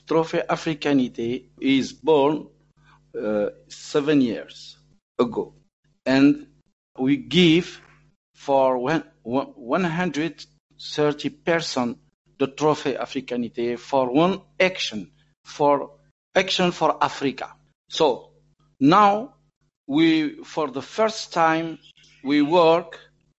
Trophée Africanité is born 7 years ago, and we give for 130 persons the Trophée Africanité for one action for Africa. So now for the first time, we work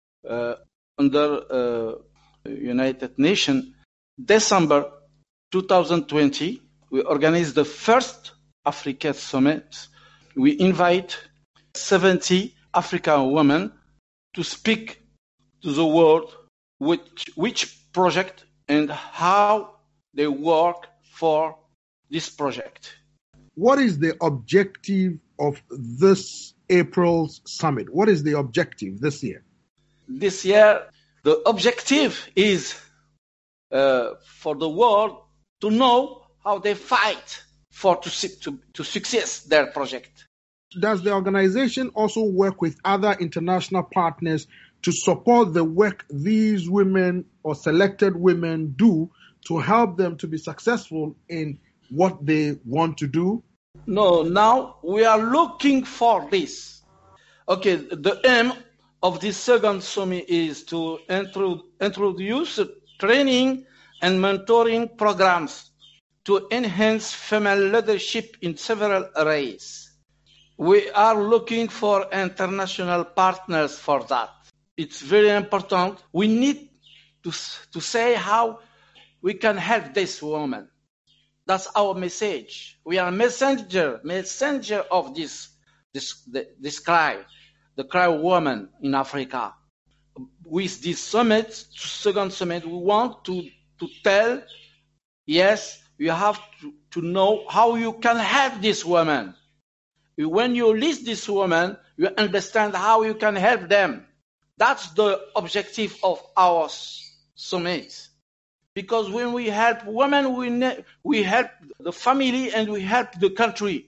under United Nations. December 2020, we organize the first Africa Summit. We invite 70 African women to speak to the world which project and how they work for this project. What is the objective of this April's summit? What is the objective this year? This year, the objective is for the world to know how they fight to success their project. Does the organization also work with other international partners to support the work these women or selected women do to help them to be successful in what they want to do? No, now we are looking for this. Okay, the aim of this second summit is to introduce training and mentoring programs to enhance female leadership in several areas. We are looking for international partners for that. It's very important. We need to say how we can help this woman. That's our message. We are messenger of this cry, the cry woman in Africa. With this summit, second summit, we want to tell, yes, you have to know how you can help this woman. When you list this woman, you understand how you can help them. That's the objective of our summit. Because when we help women, we help the family and we help the country.